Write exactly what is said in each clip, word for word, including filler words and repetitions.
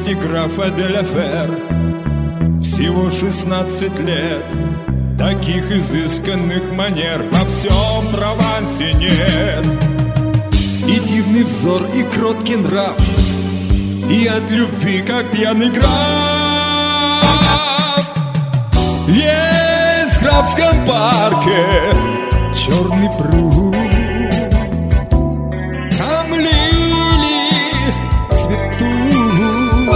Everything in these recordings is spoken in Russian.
невесте графа де ля Фер всего шестнадцать лет. Таких изысканных манер во всем Провансе нет. И дивный взор, и кроткий нрав, и от любви, как пьяный граф. Есть в графском парке черный пруд, там лилии цветут,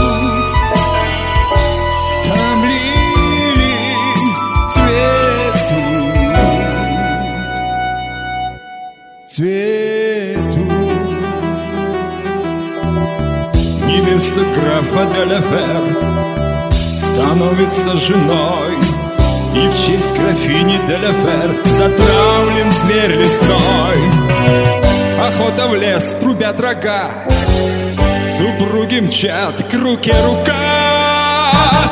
там лилии цветут, цветут. Невеста графа де ля Фер становится женой, и в честь графини де ля Фер затравлен зверь лесной. Охота в лес, трубят рога, супруги мчат к руке рука.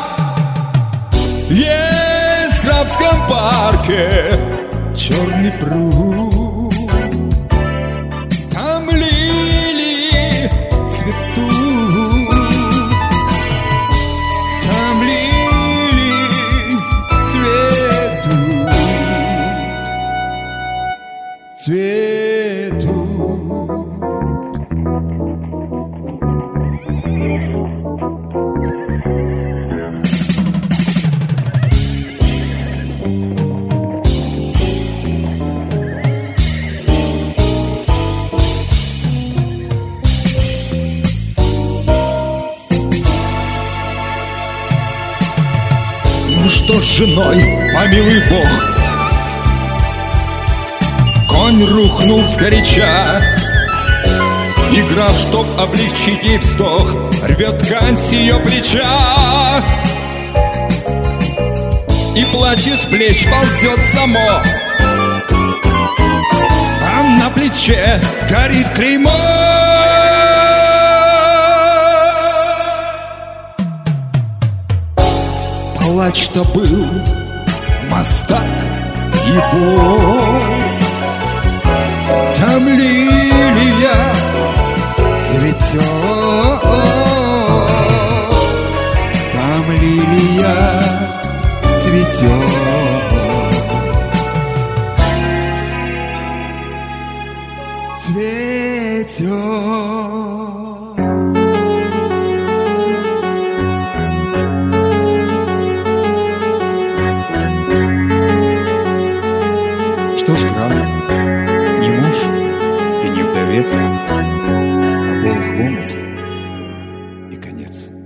Есть в графском парке черный пруд, там лилии цветут, там лилии цветут, цветут. Ну что с женой, помилуй Бог? Конь рухнул сгоряча, и граф, чтоб облегчить ей вздох, рвет ткань с ее плеча. И платье с плеч ползет само, а на плече горит клеймо. Палач-то был мастак и бог, там лилия цветет, там лилия цветет, цветет. Что ж, граф, не муж и не вдовец, а Бог в омут и конец.